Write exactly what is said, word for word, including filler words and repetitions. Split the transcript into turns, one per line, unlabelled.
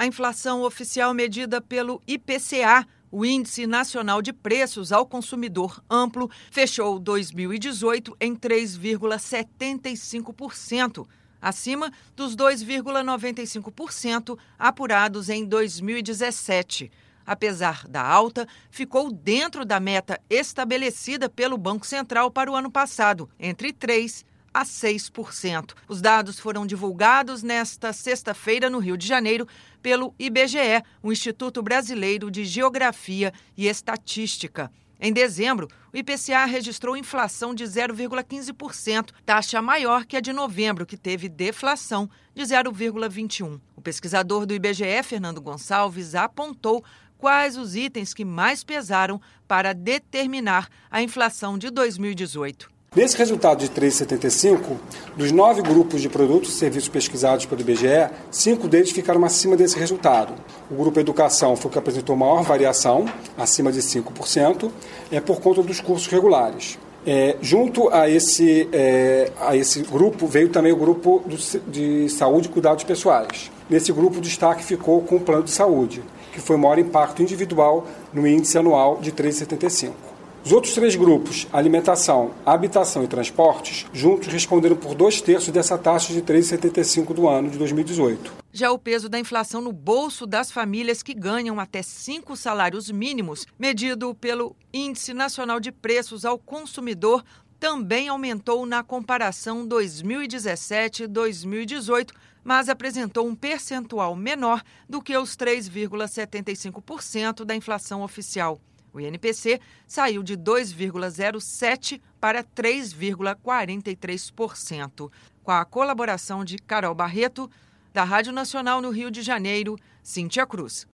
A inflação oficial medida pelo I P C A, o Índice Nacional de Preços ao Consumidor Amplo, fechou dois mil e dezoito em três vírgula setenta e cinco por cento, acima dos dois vírgula noventa e cinco por cento apurados em dois mil e dezessete. Apesar da alta, ficou dentro da meta estabelecida pelo Banco Central para o ano passado, entre três por cento a seis por cento. Os dados foram divulgados nesta sexta-feira no Rio de Janeiro pelo I B G E, o Instituto Brasileiro de Geografia e Estatística. Em dezembro, o I P C A registrou inflação de zero vírgula quinze por cento, taxa maior que a de novembro, que teve deflação de zero vírgula vinte e um por cento. O pesquisador do I B G E, Fernando Gonçalves, apontou quais os itens que mais pesaram para determinar a inflação de dois mil e dezoito.
Nesse resultado de três vírgula setenta e cinco, dos nove grupos de produtos e serviços pesquisados pelo I B G E, cinco deles ficaram acima desse resultado. O grupo Educação foi o que apresentou maior variação, acima de cinco por cento, é por conta dos cursos regulares. É, junto a esse, é, a esse grupo veio também o grupo do, de saúde e cuidados pessoais. Nesse grupo, o destaque ficou com o plano de saúde, que foi o maior impacto individual no índice anual de três vírgula setenta e cinco. Os outros três grupos, alimentação, habitação e transportes, juntos responderam por dois terços dessa taxa de três vírgula setenta e cinco do ano de dois mil e dezoito.
Já o peso da inflação no bolso das famílias que ganham até cinco salários mínimos, medido pelo Índice Nacional de Preços ao Consumidor, também aumentou na comparação dois mil e dezessete e dois mil e dezoito, mas apresentou um percentual menor do que os três vírgula setenta e cinco por cento da inflação oficial. O I N P C saiu de dois vírgula zero sete por cento para três vírgula quarenta e três por cento. Com a colaboração de Carol Barreto, da Rádio Nacional no Rio de Janeiro, Cíntia Cruz.